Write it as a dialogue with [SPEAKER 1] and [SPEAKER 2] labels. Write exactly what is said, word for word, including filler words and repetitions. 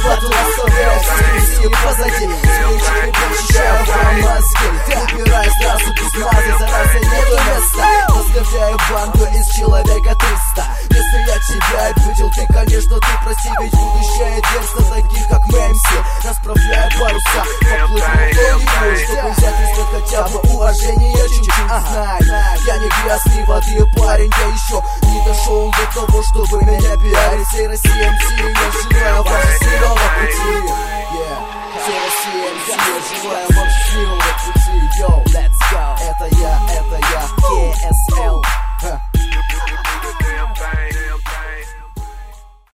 [SPEAKER 1] батл оставляю все позади. Свечи прочищаю вам мозги, убираю сразу без мазы, зараза нету места. Возглавляю банду из человека триста. Если я тебя и видел, ты, конечно, ты прости, ведь будущее дерзко таких, как мы эм си. Расправляю паруса, поплыву кто-нибудь, чтобы взять из хотя бы уважение чуть-чуть. Знай, я не грязный воды парень, я еще не дошел до того, чтобы меня пиарить. Всей России эм си, я желаю вам счастливого пути. Yeah, всей России эм си, я желаю вам счастливого пути. Yo, let's go. Это я, это я, кей эс эл.